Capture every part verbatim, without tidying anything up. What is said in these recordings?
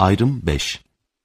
Ayrım beş.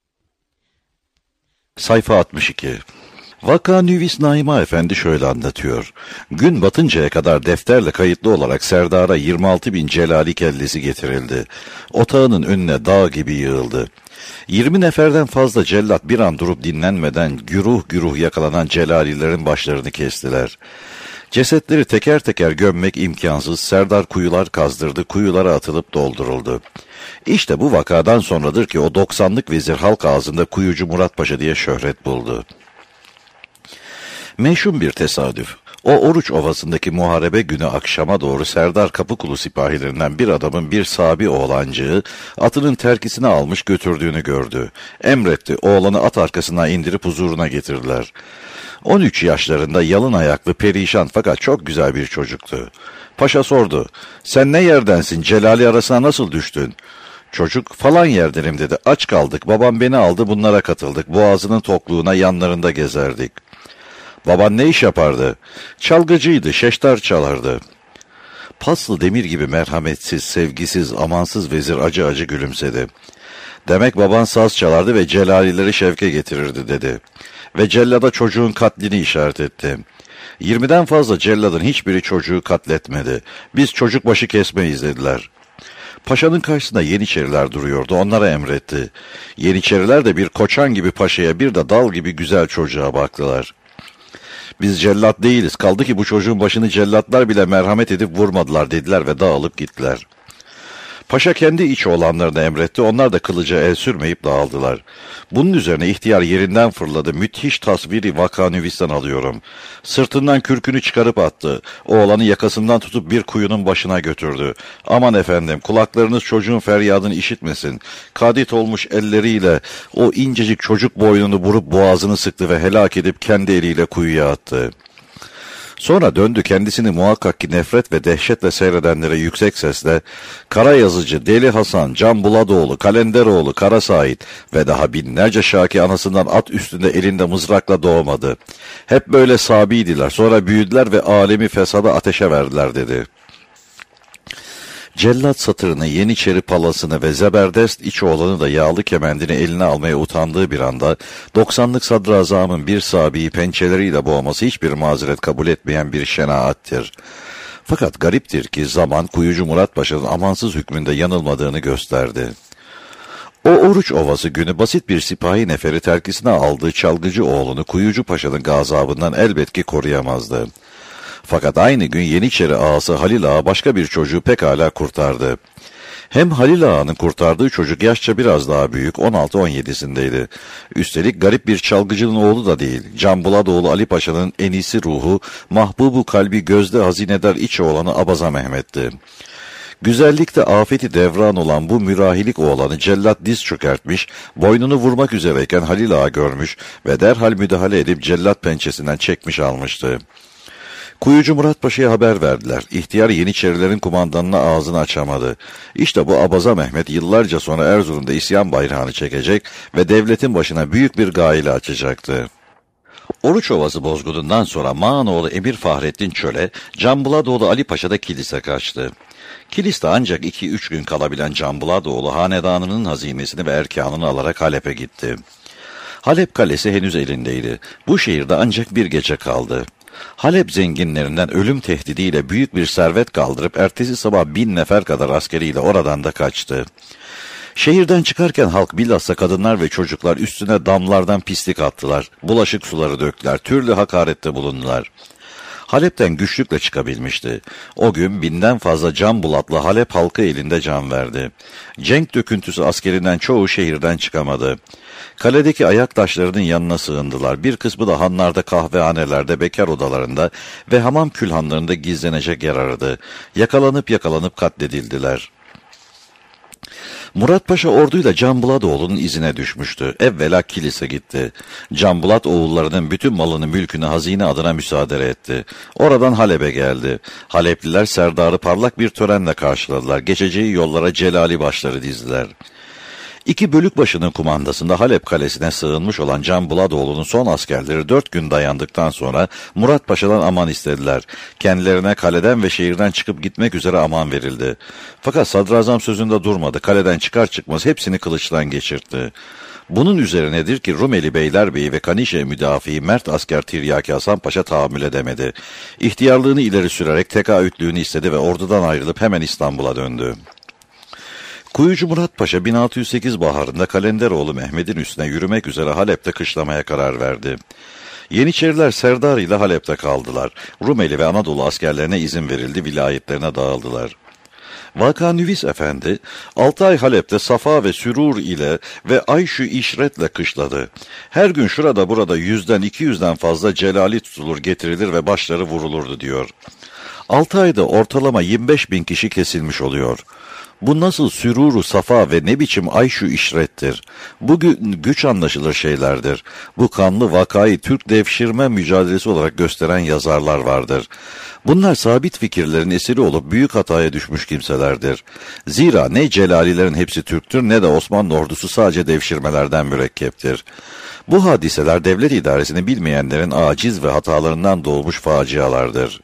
Sayfa altmış iki. Vaka Nüvis Naima Efendi şöyle anlatıyor. Gün batıncaya kadar defterle kayıtlı olarak Serdar'a yirmi altı bin celali kellesi getirildi. Otağının önüne dağ gibi yığıldı. yirmi neferden fazla cellat bir an durup dinlenmeden güruh güruh yakalanan celalilerin başlarını kestiler. Cesetleri teker teker gömmek imkansız, Serdar kuyular kazdırdı, kuyulara atılıp dolduruldu. İşte bu vakadan sonradır ki o doksanlık vezir halk ağzında Kuyucu Murat Paşa diye şöhret buldu. Meşhum bir tesadüf. O Oruç Ovası'ndaki muharebe günü akşama doğru Serdar Kapıkulu sipahilerinden bir adamın bir sabi oğlancığı atının terkisini almış götürdüğünü gördü. Emretti, oğlanı at arkasına indirip huzuruna getirdiler. on üç yaşlarında yalın ayaklı, perişan fakat çok güzel bir çocuktu. Paşa sordu, sen ne yerdensin, Celali arasına nasıl düştün? Çocuk, falan yerdenim dedi, aç kaldık, babam beni aldı, bunlara katıldık, boğazının tokluğuna yanlarında gezerdik. Baban ne iş yapardı? Çalgıcıydı, şeştar çalardı. Paslı demir gibi merhametsiz, sevgisiz, amansız vezir acı acı gülümsedi. Demek baban saz çalardı ve celalileri şevke getirirdi dedi. Ve cellada çocuğun katlini işaret etti. Yirmiden fazla celladın hiçbiri çocuğu katletmedi. Biz çocuk başı kesmeyiz dediler. Paşanın karşısında Yeniçeriler duruyordu, onlara emretti. Yeniçeriler de bir koçan gibi paşaya, bir de dal gibi güzel çocuğa baktılar. Biz cellat değiliz, kaldı ki bu çocuğun başını cellatlar bile merhamet edip vurmadılar dediler ve dağılıp gittiler. Paşa kendi içi olanlarını emretti, onlar da kılıca el sürmeyip dağıldılar. Bunun üzerine ihtiyar yerinden fırladı, müthiş tasviri Vaka Nüvis'ten alıyorum. Sırtından kürkünü çıkarıp attı, oğlanı yakasından tutup bir kuyunun başına götürdü. Aman efendim, kulaklarınız çocuğun feryadını işitmesin. Kadit olmuş elleriyle o incecik çocuk boynunu vurup boğazını sıktı ve helak edip kendi eliyle kuyuya attı. Sonra döndü, kendisini muhakkak ki nefret ve dehşetle seyredenlere yüksek sesle Kara Yazıcı, Deli Hasan, Can Buladoğlu, Kalenderoğlu, Kara Sait ve daha binlerce şaki anasından at üstünde elinde mızrakla doğmadı. Hep böyle sabiydiler, sonra büyüdüler ve alemi fesada ateşe verdiler dedi. Cellat satırını, Yeniçeri palasını ve zeberdest iç oğlanı da yağlı kemendini eline almaya utandığı bir anda doksanlık sadrazamın bir sabiyi pençeleriyle boğması hiçbir mazeret kabul etmeyen bir şenaattir. Fakat gariptir ki zaman Kuyucu Murat Paşa'nın amansız hükmünde yanılmadığını gösterdi. O Oruç Ovası günü basit bir sipahi neferi terkisine aldığı çalgıcı oğlunu Kuyucu Paşa'nın gazabından elbet ki koruyamazdı. Fakat aynı gün Yeniçeri ağası Halil Ağa başka bir çocuğu pekala kurtardı. Hem Halil Ağa'nın kurtardığı çocuk yaşça biraz daha büyük, on altı on yedisindeydi. Üstelik garip bir çalgıcının oğlu da değil, Can Buladoğlu Ali Paşa'nın en iyisi ruhu, mahbubu kalbi gözde hazinedar iç oğlanı Abaza Mehmet'ti. Güzellikte afeti devran olan bu mürahilik oğlanı cellat diz çökertmiş, boynunu vurmak üzereyken Halil Ağa görmüş ve derhal müdahale edip cellat pençesinden çekmiş almıştı. Kuyucu Murat Paşa'ya haber verdiler. İhtiyar Yeniçerilerin kumandanına ağzını açamadı. İşte bu Abaza Mehmet yıllarca sonra Erzurum'da isyan bayrağını çekecek ve devletin başına büyük bir gaile açacaktı. Oruç Ovası bozgunundan sonra Mağanoğlu Emir Fahrettin Çöl'e, Can Buladoğlu Ali Paşa'da kilise kaçtı. Kiliste ancak iki üç gün kalabilen Can Buladoğlu hanedanının hazinesini ve erkanını alarak Halep'e gitti. Halep kalesi henüz elindeydi. Bu şehirde ancak bir gece kaldı. Halep zenginlerinden ölüm tehdidiyle büyük bir servet kaldırıp ertesi sabah bin nefer kadar askeriyle oradan da kaçtı. Şehirden çıkarken halk bilhassa kadınlar ve çocuklar üstüne damlardan pislik attılar, bulaşık suları döktüler, türlü hakarette bulundular. Halep'ten güçlükle çıkabilmişti. O gün binden fazla Can Bulatlı Halep halkı elinde can verdi. Cenk döküntüsü askerinden çoğu şehirden çıkamadı. Kaledeki ayak taşlarının yanına sığındılar. Bir kısmı da hanlarda, kahvehanelerde, bekar odalarında ve hamam külhanlarında gizlenecek yer aradı. Yakalanıp yakalanıp katledildiler. Murat Paşa orduyla Can Buladoğlu'nun izine düşmüştü. Evvela kilise gitti. Can Bulat oğullarının bütün malını, mülkünü hazine adına müsaade etti. Oradan Halep'e geldi. Halepliler Serdar'ı parlak bir törenle karşıladılar. Geçeceği yollara celali başları dizdiler. İki bölük başının kumandasında Halep kalesine sığınmış olan Can Buladoğlu'nun son askerleri dört gün dayandıktan sonra Murat Paşa'dan aman istediler. Kendilerine kaleden ve şehirden çıkıp gitmek üzere aman verildi. Fakat sadrazam sözünde durmadı. Kaleden çıkar çıkmaz hepsini kılıçtan geçirtti. Bunun üzerinedir ki Rumeli Beylerbeyi ve Kanişe müdafi mert asker Tiryaki Hasan Paşa tahammül edemedi. İhtiyarlığını ileri sürerek tekaütlüğünü istedi ve ordudan ayrılıp hemen İstanbul'a döndü. Kuyucu Murat Paşa bin altı yüz sekiz baharında Kalenderoğlu Mehmet'in üstüne yürümek üzere Halep'te kışlamaya karar verdi. Yeniçeriler Serdar ile Halep'te kaldılar. Rumeli ve Anadolu askerlerine izin verildi, vilayetlerine dağıldılar. Vaka Nüvis Efendi, altı ay Halep'te Safa ve Sürur ile ve Ayşu İşret'le kışladı. Her gün şurada burada yüzden iki yüzden fazla celali tutulur getirilir ve başları vurulurdu diyor. Altı ayda ortalama yirmi beş bin kişi kesilmiş oluyor. Bu nasıl süruru safa ve ne biçim ayşu işrettir? Bugün güç anlaşılır şeylerdir. Bu kanlı vakayı Türk devşirme mücadelesi olarak gösteren yazarlar vardır. Bunlar sabit fikirlerin esiri olup büyük hataya düşmüş kimselerdir. Zira ne Celalilerin hepsi Türktür ne de Osmanlı ordusu sadece devşirmelerden mürekkeptir. Bu hadiseler devlet idaresini bilmeyenlerin aciz ve hatalarından doğmuş facialardır.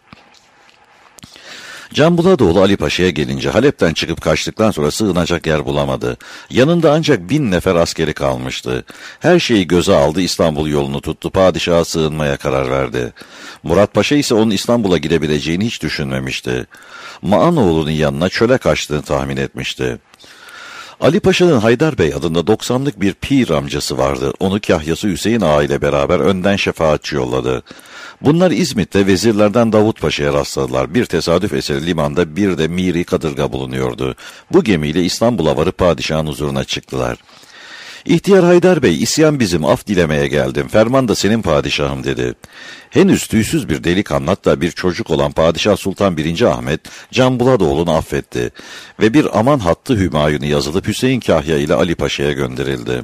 Can Buladoğlu Ali Paşa'ya gelince Halep'ten çıkıp kaçtıktan sonra sığınacak yer bulamadı. Yanında ancak bin nefer askeri kalmıştı. Her şeyi göze aldı, İstanbul yolunu tuttu, padişaha sığınmaya karar verdi. Murat Paşa ise onun İstanbul'a gidebileceğini hiç düşünmemişti. Maanoğlu'nun yanına çöle kaçtığını tahmin etmişti. Ali Paşa'nın Haydar Bey adında doksanlık bir pir amcası vardı. Onu kahyası Hüseyin Ağa ile beraber önden şefaatçi yolladı. Bunlar İzmit'te vezirlerden Davut Paşa'ya rastladılar. Bir tesadüf eseri limanda bir de Miri kadırga bulunuyordu. Bu gemiyle İstanbul'a varıp padişahın huzuruna çıktılar. İhtiyar Haydar Bey, isyan bizim, af dilemeye geldim. Ferman da senin padişahım dedi. Henüz tüysüz bir delikanlı, hatta bir çocuk olan Padişah Sultan birinci. Ahmet, Can Buladoğlu'nu affetti. Ve bir aman hattı Hümayun'u yazılıp Hüseyin Kahya ile Ali Paşa'ya gönderildi.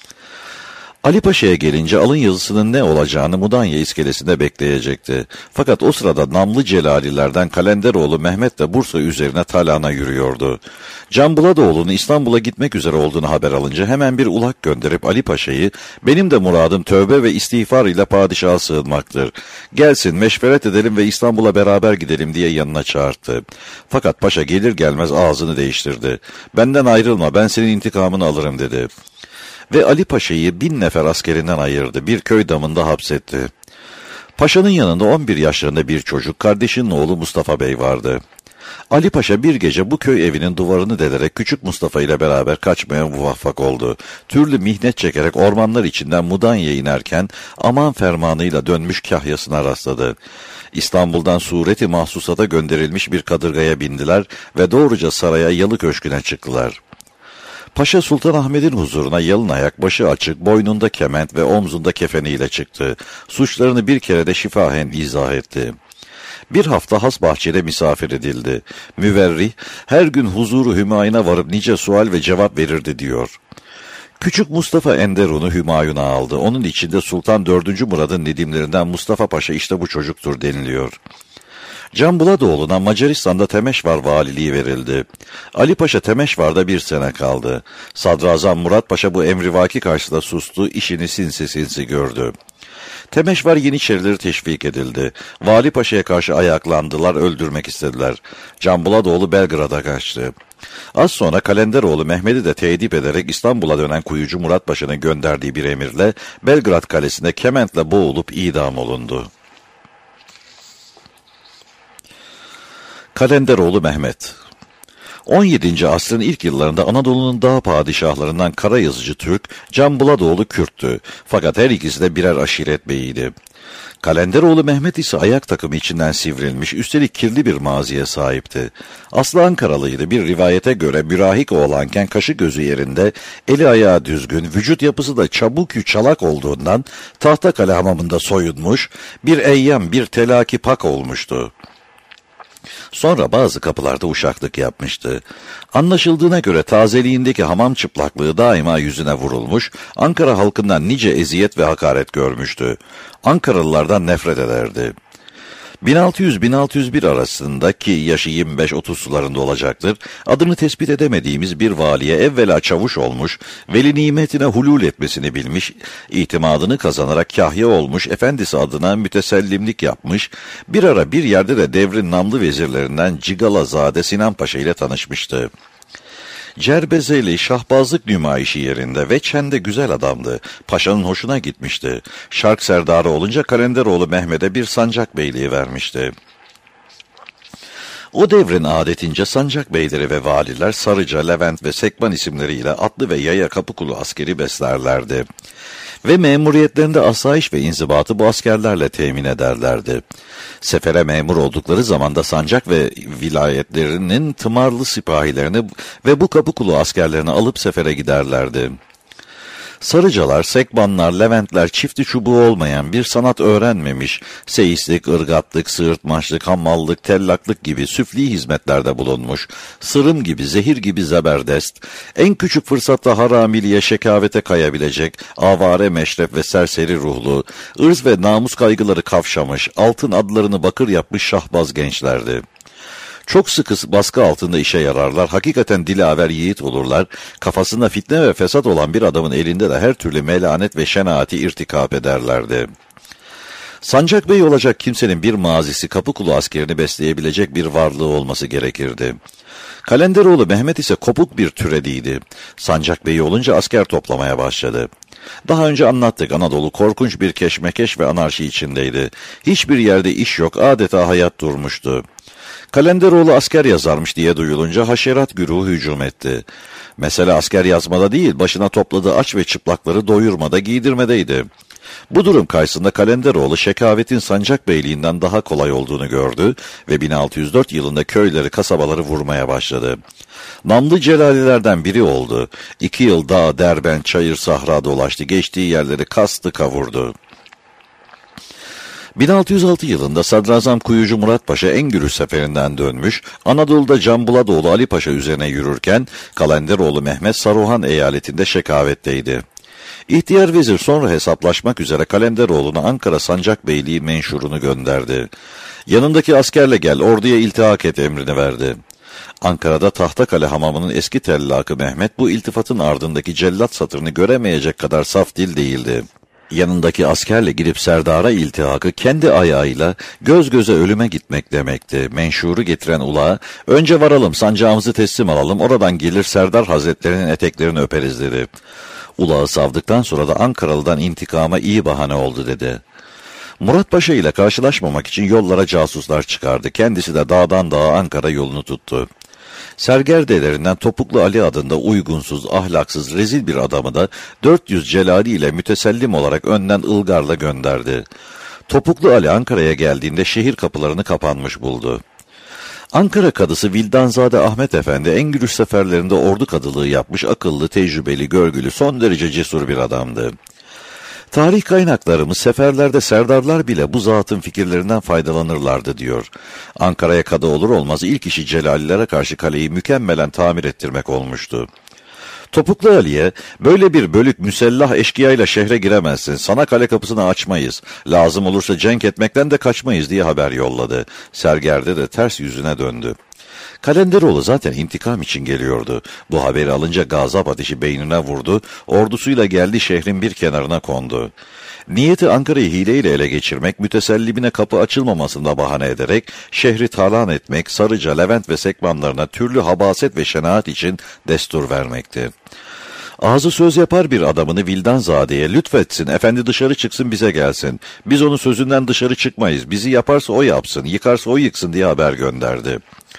Ali Paşa'ya gelince alın yazısının ne olacağını Mudanya iskelesinde bekleyecekti. Fakat o sırada namlı Celalilerden Kalenderoğlu Mehmet de Bursa üzerine talana yürüyordu. Can Buladoğlu'nun İstanbul'a gitmek üzere olduğunu haber alınca hemen bir ulak gönderip Ali Paşa'yı benim de muradım tövbe ve istiğfar ile padişaha sığınmaktır. Gelsin meşveret edelim ve İstanbul'a beraber gidelim diye yanına çağırdı. Fakat paşa gelir gelmez ağzını değiştirdi. Benden ayrılma, ben senin intikamını alırım dedi. Ve Ali Paşa'yı bin nefer askerinden ayırdı. Bir köy damında hapsetti. Paşa'nın yanında on bir yaşlarında bir çocuk, kardeşinin oğlu Mustafa Bey vardı. Ali Paşa bir gece bu köy evinin duvarını delerek küçük Mustafa ile beraber kaçmaya muvaffak oldu. Türlü mihnet çekerek ormanlar içinden Mudanya'ya inerken aman fermanıyla dönmüş kahyasına rastladı. İstanbul'dan sureti mahsusata gönderilmiş bir kadırgaya bindiler ve doğruca saraya Yalı Köşkü'ne çıktılar. Paşa Sultan Ahmet'in huzuruna yalın ayak, başı açık, boynunda kement ve omzunda kefeniyle çıktı. Suçlarını bir kere de şifahen izah etti. Bir hafta has bahçede misafir edildi. Müverrih, her gün huzuru Hümayun'a varıp nice sual ve cevap verirdi diyor. Küçük Mustafa Enderun'u Hümayun'a aldı. Onun içinde Sultan dördüncü. Murad'ın nedimlerinden Mustafa Paşa işte bu çocuktur deniliyor. Can Buladoğlu'na Macaristan'da Temeşvar valiliği verildi. Ali Paşa Temeşvar'da bir sene kaldı. Sadrazam Murat Paşa bu emrivaki karşısında sustu, işini sinsi sinsi gördü. Temeşvar Yeniçerileri teşvik edildi. Vali Paşa'ya karşı ayaklandılar, öldürmek istediler. Can Buladoğlu Belgrad'a kaçtı. Az sonra Kalenderoğlu Mehmet'i de tedip ederek İstanbul'a dönen kuyucu Murat Paşa'nın gönderdiği bir emirle Belgrad kalesinde kementle boğulup idam olundu. Kalenderoğlu Mehmet on yedinci asrın ilk yıllarında Anadolu'nun dağ padişahlarından Karayazıcı Türk, Can Buladoğlu Kürttü. Fakat her ikisi de birer aşiret beyiydi. Kalenderoğlu Mehmet ise ayak takımı içinden sivrilmiş, üstelik kirli bir maziye sahipti. Aslı Ankaralıydı, bir rivayete göre mürahik oğlanken kaşı gözü yerinde, eli ayağı düzgün, vücut yapısı da çabuk çalak olduğundan Tahtakale hamamında soyunmuş, bir eyyam, bir telaki pak olmuştu. Sonra bazı kapılarda uşaklık yapmıştı. Anlaşıldığına göre tazeliğindeki hamam çıplaklığı daima yüzüne vurulmuş, Ankara halkından nice eziyet ve hakaret görmüştü. Ankaralılardan nefret ederdi. bin altı yüz bin altı yüz bir arasında ki yaşı yirmi beş otuz sularında olacaktır, adını tespit edemediğimiz bir valiye evvela çavuş olmuş, veli nimetine hulul etmesini bilmiş, itimadını kazanarak kahya olmuş, efendisi adına mütesellimlik yapmış, bir ara bir yerde de devrin namlı vezirlerinden Cigalazade Sinan Paşa ile tanışmıştı. Cerbezeli şahbazlık nümayişi yerinde ve çende güzel adamdı. Paşanın hoşuna gitmişti. Şark serdarı olunca Kalenderoğlu Mehmet'e bir sancak beyliği vermişti. O devrin adetince sancak beyleri ve valiler Sarıca, Levent ve Sekban isimleriyle atlı ve yaya Kapıkulu askeri beslerlerdi. Ve memuriyetlerinde asayiş ve inzibatı bu askerlerle temin ederlerdi. Sefere memur oldukları zamanda sancak ve vilayetlerinin tımarlı sipahilerini ve bu Kapıkulu askerlerini alıp sefere giderlerdi. Sarıcalar, Sekbanlar, Leventler çifti çubuğu olmayan, bir sanat öğrenmemiş, seyislik, ırgatlık, sığırtmaçlık, hammallık, tellaklık gibi süfli hizmetlerde bulunmuş, sırım gibi, zehir gibi zeberdest, en küçük fırsatta haramiliye, şekavete kayabilecek, avare meşrep ve serseri ruhlu, ırz ve namus kaygıları kavşamış, altın adlarını bakır yapmış şahbaz gençlerdi. Çok sıkı baskı altında işe yararlar, hakikaten dilaver yiğit olurlar, kafasında fitne ve fesat olan bir adamın elinde de her türlü melanet ve şenaati irtikap ederlerdi. Sancak Bey olacak kimsenin bir mazisi Kapıkulu askerini besleyebilecek bir varlığı olması gerekirdi. Kalenderoğlu Mehmet ise kopuk bir türediydi. Sancak Bey olunca asker toplamaya başladı. Daha önce anlattık, Anadolu korkunç bir keşmekeş ve anarşi içindeydi. Hiçbir yerde iş yok, adeta hayat durmuştu. Kalenderoğlu asker yazarmış diye duyulunca haşerat güruhu hücum etti. Mesele asker yazmada değil, başına topladığı aç ve çıplakları doyurmada, giydirmedeydi. Bu durum karşısında Kalenderoğlu şekavetin sancak beyliğinden daha kolay olduğunu gördü ve bin altı yüz dört yılında köyleri, kasabaları vurmaya başladı. Namlı Celalilerden biri oldu. İki yıl dağ, Derbent, çayır, sahra dolaştı, geçtiği yerleri kastı, kavurdu. bin altı yüz altı yılında Sadrazam Kuyucu Murat Paşa Engürü seferinden dönmüş, Anadolu'da Cambuladoğlu Ali Paşa üzerine yürürken Kalenderoğlu Mehmet Saruhan eyaletinde şekavetteydi. İhtiyar vezir sonra hesaplaşmak üzere Kalenderoğlu'na Ankara Sancak Beyliği menşurunu gönderdi. Yanındaki askerle gel, orduya iltihak et emrini verdi. Ankara'da Tahtakale Hamamı'nın eski tellakı Mehmet bu iltifatın ardındaki cellat satırını göremeyecek kadar saf dil değildi. Yanındaki askerle girip serdara iltihakı kendi ayağıyla göz göze ölüme gitmek demekti. Menşuru getiren ulağa, önce varalım, sancağımızı teslim alalım, oradan gelir Serdar Hazretlerinin eteklerini öperiz dedi. Ulağı savdıktan sonra da Ankaralı'dan intikama iyi bahane oldu dedi. Murat Paşa ile karşılaşmamak için yollara casuslar çıkardı. Kendisi de dağdan dağa Ankara yolunu tuttu. Sergerdelerinden Topuklu Ali adında uygunsuz, ahlaksız, rezil bir adamı da dört yüz celali ile mütesellim olarak önden ılgarla gönderdi. Topuklu Ali Ankara'ya geldiğinde şehir kapılarını kapanmış buldu. Ankara kadısı Vildanzade Ahmet Efendi Engürüş seferlerinde ordu kadılığı yapmış, akıllı, tecrübeli, görgülü, son derece cesur bir adamdı. Tarih kaynaklarımız seferlerde serdarlar bile bu zatın fikirlerinden faydalanırlardı diyor. Ankara'ya kadı olur olmaz ilk işi Celalilere karşı kaleyi mükemmelen tamir ettirmek olmuştu. Topuklu Ali'ye, böyle bir bölük müsellah eşkıyayla şehre giremezsin, sana kale kapısını açmayız, lazım olursa cenk etmekten de kaçmayız diye haber yolladı. Sergerde de ters yüzüne döndü. Kalenderoğlu zaten intikam için geliyordu. Bu haberi alınca gazap ateşi beynine vurdu, ordusuyla geldi şehrin bir kenarına kondu. Niyeti Ankara'yı hileyle ele geçirmek, mütesellimine kapı açılmamasında bahane ederek şehri talan etmek, Sarıca, Levent ve Sekbanlarına türlü habaset ve şenaat için destur vermekti. Ağzı söz yapar bir adamını Vildanzade'ye lütfetsin, efendi dışarı çıksın bize gelsin. Biz onun sözünden dışarı çıkmayız, bizi yaparsa o yapsın, yıkarsa o yıksın diye haber gönderdi.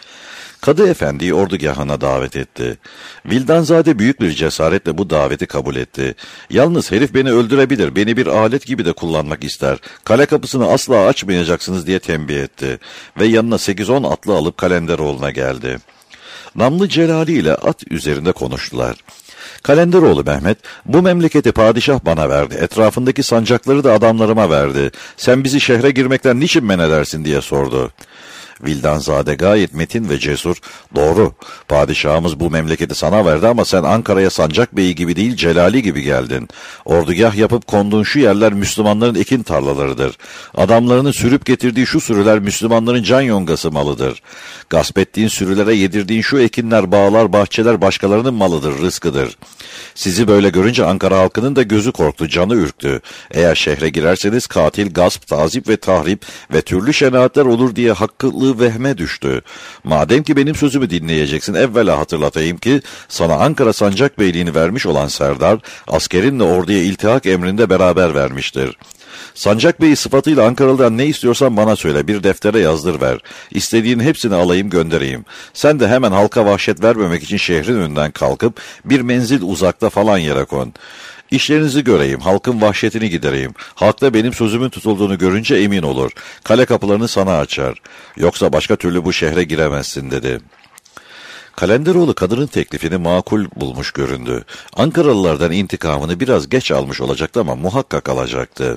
Kadı Efendi'yi ordugahına davet etti. Vildanzade büyük bir cesaretle bu daveti kabul etti. Yalnız herif beni öldürebilir, beni bir alet gibi de kullanmak ister. Kale kapısını asla açmayacaksınız diye tembih etti. Ve yanına sekiz on atlı alıp Kalenderoğlu'na geldi. Namlı Celali ile at üzerinde konuştular. Kalenderoğlu Mehmet, bu memleketi padişah bana verdi, etrafındaki sancakları da adamlarıma verdi. Sen bizi şehre girmekten niçin men edersin diye sordu. Vildanzade gayet metin ve cesur. Doğru, padişahımız bu memleketi sana verdi ama sen Ankara'ya Sancak Bey'i gibi değil Celali gibi geldin. Ordugah yapıp konduğun şu yerler Müslümanların ekin tarlalarıdır. Adamlarını sürüp getirdiği şu sürüler Müslümanların can yongası malıdır. Gasp ettiğin sürülere yedirdiğin şu ekinler, bağlar, bahçeler başkalarının malıdır, rızkıdır. Sizi böyle görünce Ankara halkının da gözü korktu, canı ürktü. Eğer şehre girerseniz katil, gasp, tazip ve tahrip ve türlü şenaatler olur diye hakkılığı vehme düştü. Madem ki benim sözümü dinleyeceksin, evvela hatırlatayım ki sana Ankara Sancak Beyliğini vermiş olan Serdar, askerinle orduya iltihak emrinde beraber vermiştir. Sancak Bey'i sıfatıyla Ankaralı'dan ne istiyorsan bana söyle, bir deftere yazdır ver. İstediğin hepsini alayım göndereyim. Sen de hemen halka vahşet vermemek için şehrin önünden kalkıp bir menzil uzakta falan yere kon. İşlerinizi göreyim, halkın vahşetini gidereyim. Halk da benim sözümün tutulduğunu görünce emin olur. Kale kapılarını sana açar. Yoksa başka türlü bu şehre giremezsin dedi. Kalenderoğlu kadının teklifini makul bulmuş göründü. Ankaralılardan intikamını biraz geç almış olacaktı ama muhakkak alacaktı.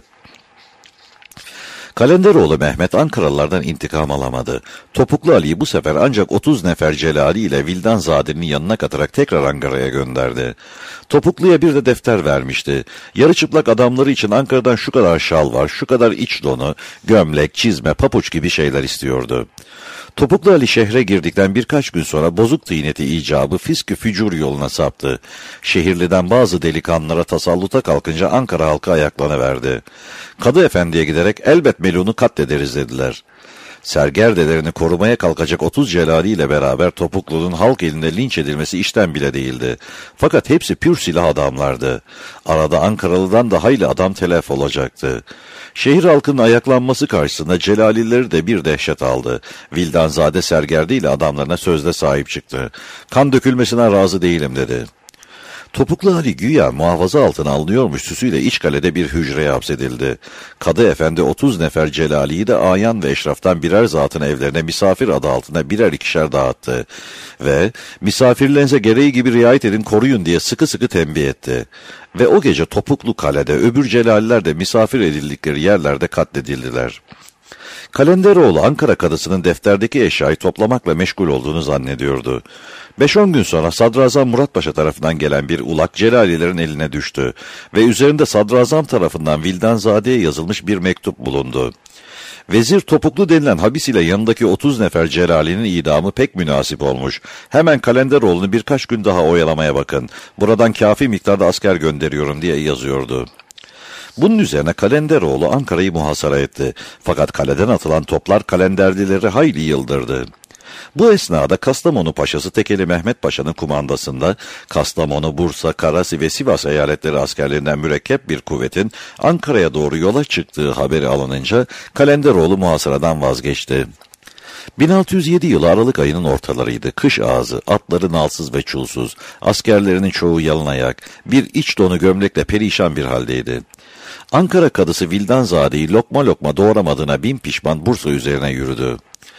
Kalenderoğlu Mehmet Ankaralılardan intikam alamadı. Topuklu Ali'yi bu sefer ancak otuz nefer Celali ile Vildanzade'nin yanına katarak tekrar Ankara'ya gönderdi. Topuklu'ya bir de defter vermişti. Yarı çıplak adamları için Ankara'dan şu kadar şal var, şu kadar iç donu, gömlek, çizme, papuç gibi şeyler istiyordu. Topuklu Ali şehre girdikten birkaç gün sonra bozuk tıyneti icabı fiskü fücur yoluna saptı. Şehirliden bazı delikanlılara tasalluta kalkınca Ankara halkı ayaklanıverdi. Kadı Efendi'ye giderek elbet Melun'u katlederiz dediler. Sergerdelerini korumaya kalkacak otuz Celali ile beraber Topuklu'nun halk elinde linç edilmesi işten bile değildi. Fakat hepsi pür silah adamlardı. Arada Ankaralı'dan da hayli adam telef olacaktı. Şehir halkının ayaklanması karşısında Celalileri de bir dehşet aldı. Vildanzade Sergerdi ile adamlarına sözde sahip çıktı. Kan dökülmesine razı değilim dedi. Topuklu Ali güya muhafaza altına alınıyormuş süsüyle iç kalede bir hücreye hapsedildi. Kadı Efendi otuz nefer Celali'yi de ayan ve eşraftan birer zatın evlerine misafir adı altına birer ikişer dağıttı. Ve misafirlerinize gereği gibi riayet edin, koruyun diye sıkı sıkı tembih etti. Ve o gece Topuklu Kale'de öbür Celaliler de misafir edildikleri yerlerde katledildiler. Kalenderoğlu Ankara kadısının defterdeki eşyayı toplamakla meşgul olduğunu zannediyordu. Beş on gün sonra Sadrazam Murat Paşa tarafından gelen bir ulak Celalilerin eline düştü ve üzerinde Sadrazam tarafından Vildanzade'ye yazılmış bir mektup bulundu. Vezir Topuklu denilen habis ile yanındaki otuz nefer Celali'nin idamı pek münasip olmuş. Hemen Kalenderoğlu'nu birkaç gün daha oyalamaya bakın. Buradan kafi miktarda asker gönderiyorum diye yazıyordu. Bunun üzerine Kalenderoğlu Ankara'yı muhasara etti. Fakat kaleden atılan toplar Kalenderlileri hayli yıldırdı. Bu esnada Kastamonu Paşası Tekeli Mehmet Paşa'nın kumandasında Kastamonu, Bursa, Karasi ve Sivas eyaletleri askerlerinden mürekkep bir kuvvetin Ankara'ya doğru yola çıktığı haberi alınınca Kalenderoğlu muhasaradan vazgeçti. bin altı yüz yedi yılı Aralık ayının ortalarıydı. Kış ağzı, atları nalsız ve çulsuz, askerlerinin çoğu yalın ayak, bir iç donu gömlekle perişan bir haldeydi. Ankara kadısı Vildanzade'yi lokma lokma doğramadığına bin pişman Bursa üzerine yürüdü.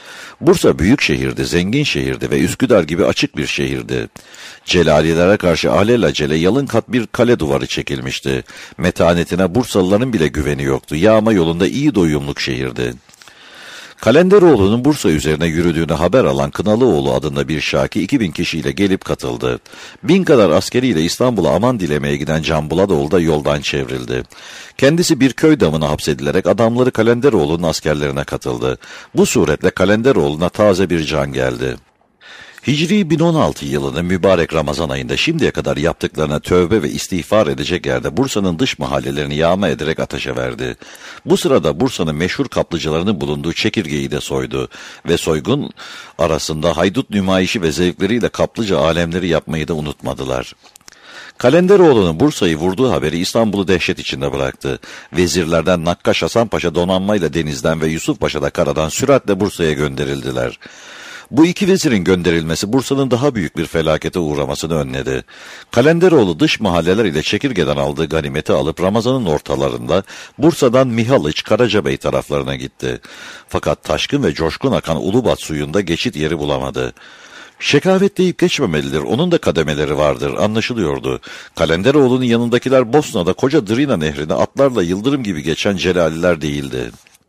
Bursa büyük şehirdi, zengin şehirdi ve Üsküdar gibi açık bir şehirdi. Celalilere karşı alelacele yalın kat bir kale duvarı çekilmişti. Metanetine Bursalıların bile güveni yoktu. Yağma yolunda iyi doyumluk şehirdi. Kalenderoğlu'nun Bursa üzerine yürüdüğünü haber alan Kınalıoğlu adında bir şaki iki bin kişiyle gelip katıldı. Bin kadar askeriyle İstanbul'a aman dilemeye giden Can Buladoğlu da yoldan çevrildi. Kendisi bir köy damına hapsedilerek adamları Kalenderoğlu'nun askerlerine katıldı. Bu suretle Kalenderoğlu'na taze bir can geldi. Hicri bin on altı yılının mübarek Ramazan ayında şimdiye kadar yaptıklarına tövbe ve istiğfar edecek yerde Bursa'nın dış mahallelerini yağma ederek ateşe verdi. Bu sırada Bursa'nın meşhur kaplıcılarının bulunduğu çekirgeyi de soydu ve soygun arasında haydut nümayişi ve zevkleriyle kaplıca alemleri yapmayı da unutmadılar. Kalenderoğlu'nun Bursa'yı vurduğu haberi İstanbul'u dehşet içinde bıraktı. Vezirlerden Nakkaş Hasan Paşa donanmayla denizden ve Yusuf Paşa da karadan süratle Bursa'ya gönderildiler. Bu iki vezirin gönderilmesi Bursa'nın daha büyük bir felakete uğramasını önledi. Kalenderoğlu dış mahalleler ile çekirgeden aldığı ganimeti alıp Ramazan'ın ortalarında Bursa'dan Mihalıç, Karacabey taraflarına gitti. Fakat taşkın ve coşkun akan Ulubat suyunda geçit yeri bulamadı. Şekavet deyip geçmemelidir, onun da kademeleri vardır, anlaşılıyordu. Kalenderoğlu'nun yanındakiler Bosna'da koca Drina nehrini atlarla yıldırım gibi geçen Celaliler değildi.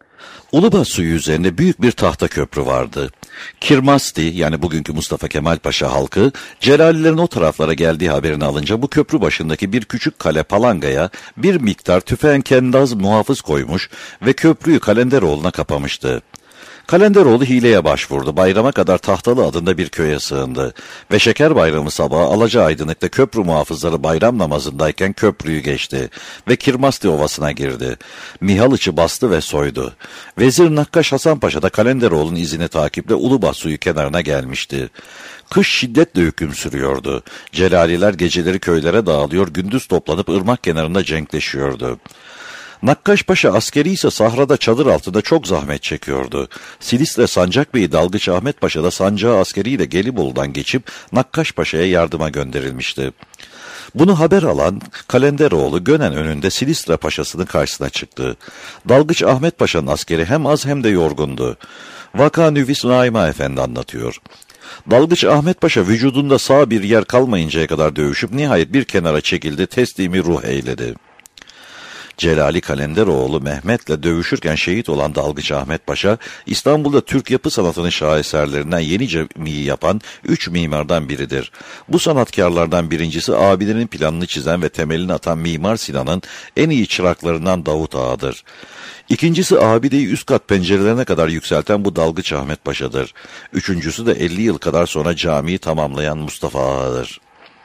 Ulubağ suyu üzerinde büyük bir tahta köprü vardı. Kirmasti, yani bugünkü Mustafa Kemal Paşa halkı, Celalilerin o taraflara geldiği haberini alınca bu köprü başındaki bir küçük kale Palanga'ya bir miktar tüfenkendaz muhafız koymuş ve köprüyü Kalenderoğlu'na kapamıştı. Kalenderoğlu hileye başvurdu. Bayrama kadar Tahtalı adında bir köye sığındı. Ve Şeker Bayramı sabahı Alacaaydınlık'ta köprü muhafızları bayram namazındayken köprüyü geçti. Ve Kirmasti Ovası'na girdi. Mihaliç'i bastı ve soydu. Vezir Nakkaş Hasan Paşa da Kalenderoğlu'nun izini takiple Ulubağ suyu kenarına gelmişti. Kış şiddetle hüküm sürüyordu. Celaliler geceleri köylere dağılıyor, gündüz toplanıp ırmak kenarında cenkleşiyordu. Nakkaş Paşa askeri ise sahrada çadır altında çok zahmet çekiyordu. Silistre Sancak Bey'i Dalgıç Ahmet Paşa da sancağı askeriyle Gelibolu'dan geçip Nakkaş Paşa'ya yardıma gönderilmişti. Bunu haber alan Kalenderoğlu Gönen önünde Silistre Paşa'sının karşısına çıktı. Dalgıç Ahmet Paşa'nın askeri hem az hem de yorgundu. Vaka Nüvis Naima Efendi anlatıyor. Dalgıç Ahmet Paşa vücudunda sağ bir yer kalmayıncaya kadar dövüşüp nihayet bir kenara çekildi, teslimi ruh eyledi. Celali Kalenderoğlu Mehmet'le dövüşürken şehit olan Dalgıç Ahmet Paşa, İstanbul'da Türk yapı sanatının şaheserlerinden yeni camiyi yapan üç mimardan biridir. Bu sanatkarlardan birincisi abilerin planını çizen ve temelini atan Mimar Sinan'ın en iyi çıraklarından Davut Ağa'dır. İkincisi abideyi üst kat pencerelerine kadar yükselten bu Dalgıç Ahmet Paşa'dır. Üçüncüsü de elli yıl kadar sonra camiyi tamamlayan Mustafa Ağa'dır.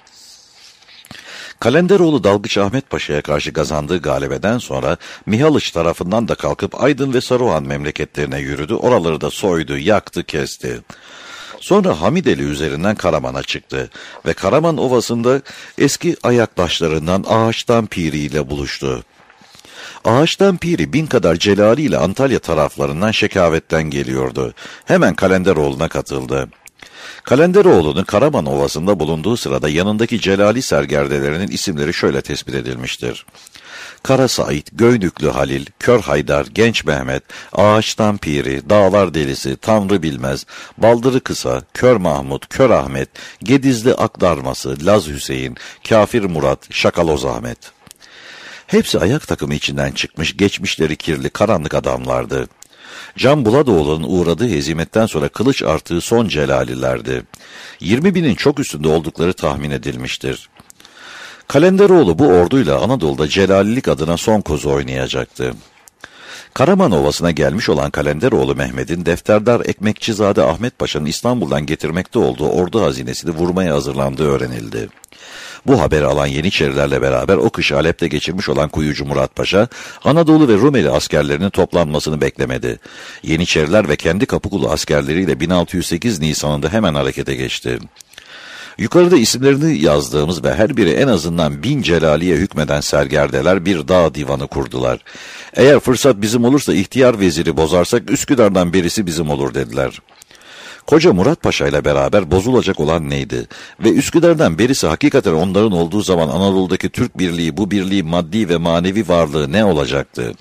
Kalenderoğlu Dalgıç Ahmet Paşa'ya karşı kazandığı galibeden sonra Mihaliç tarafından da kalkıp Aydın ve Saruhan memleketlerine yürüdü, oraları da soydu, yaktı, kesti. Sonra Hamideli üzerinden Karaman'a çıktı ve Karaman Ovası'nda eski ayaktaşlarından Ağaçtan Piri ile buluştu. Ağaçtan Piri bin kadar Celali ile Antalya taraflarından Şekavet'ten geliyordu. Hemen Kalenderoğlu'na katıldı. Kalenderoğlu'nun Karaman Ovası'nda bulunduğu sırada yanındaki Celali sergerdelerinin isimleri şöyle tespit edilmiştir. Kara Said, Göynüklü Halil, Kör Haydar, Genç Mehmet, Ağaçtan Piri, Dağlar Delisi, Tanrı Bilmez, Baldırı Kısa, Kör Mahmut, Kör Ahmet, Gedizli Akdarması, Laz Hüseyin, Kafir Murat, Şakaloz Ahmet. Hepsi ayak takımı içinden çıkmış, geçmişleri kirli, karanlık adamlardı. Can Buladoğlu'nun uğradığı hezimetten sonra kılıç artığı son Celalilerdi. yirmi binin çok üstünde oldukları tahmin edilmiştir. Kalenderoğlu bu orduyla Anadolu'da Celalilik adına son kozu oynayacaktı. Karaman Ovası'na gelmiş olan Kalenderoğlu Mehmet'in defterdar Ekmekçizade Ahmet Paşa'nın İstanbul'dan getirmekte olduğu ordu hazinesini vurmaya hazırlandığı öğrenildi. Bu haberi alan Yeniçerilerle beraber o kışı Halep'te geçirmiş olan Kuyucu Murat Paşa, Anadolu ve Rumeli askerlerinin toplanmasını beklemedi. Yeniçeriler ve kendi Kapıkulu askerleriyle bin altı yüz sekiz Nisan'ında hemen harekete geçti. Yukarıda isimlerini yazdığımız ve her biri en azından bin Celali'ye hükmeden sergerdeler bir dağ divanı kurdular. Eğer fırsat bizim olursa ihtiyar veziri bozarsak Üsküdar'dan birisi bizim olur dediler. Koca Murat Paşa ile beraber bozulacak olan neydi? Ve Üsküdar'dan birisi hakikaten onların olduğu zaman Anadolu'daki Türk birliği, bu birliği maddi ve manevi varlığı ne olacaktı?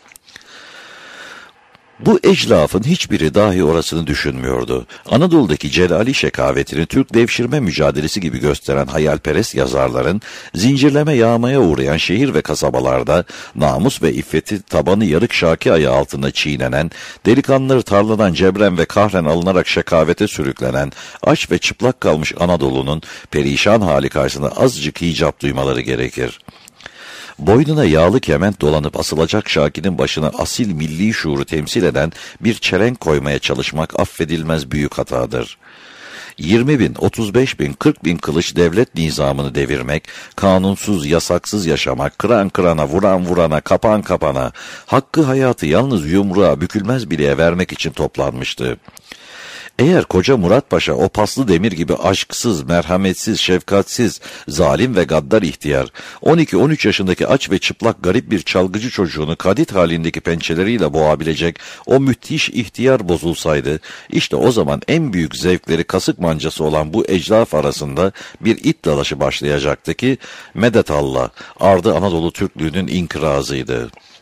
Bu eclafın hiçbiri dahi orasını düşünmüyordu. Anadolu'daki Celali şekavetini Türk devşirme mücadelesi gibi gösteren hayalperest yazarların, zincirleme yağmaya uğrayan şehir ve kasabalarda, namus ve iffeti tabanı yarık şaki ayağı altında çiğnenen, delikanlıları tarladan cebren ve kahren alınarak şekavete sürüklenen, aç ve çıplak kalmış Anadolu'nun perişan hali karşısında azıcık hicap duymaları gerekir. Boynuna yağlı kement dolanıp asılacak Şaki'nin başına asil milli şuuru temsil eden bir çelenk koymaya çalışmak affedilmez büyük hatadır. yirmi bin, otuz beş bin, kırk bin kılıç devlet nizamını devirmek, kanunsuz, yasaksız yaşamak, kıran kırana, vuran vurana, kapan kapana, hakkı hayatı yalnız yumruğa, bükülmez bileğe vermek için toplanmıştı. Eğer koca Murat Paşa o paslı demir gibi aşksız, merhametsiz, şefkatsiz, zalim ve gaddar ihtiyar, on iki on üç yaşındaki aç ve çıplak garip bir çalgıcı çocuğunu kadit halindeki pençeleriyle boğabilecek o müthiş ihtiyar bozulsaydı, işte o zaman en büyük zevkleri kasık mancası olan bu eclaf arasında bir it dalaşı başlayacaktı ki, medet Allah, ardı Anadolu Türklüğünün inkırazıydı.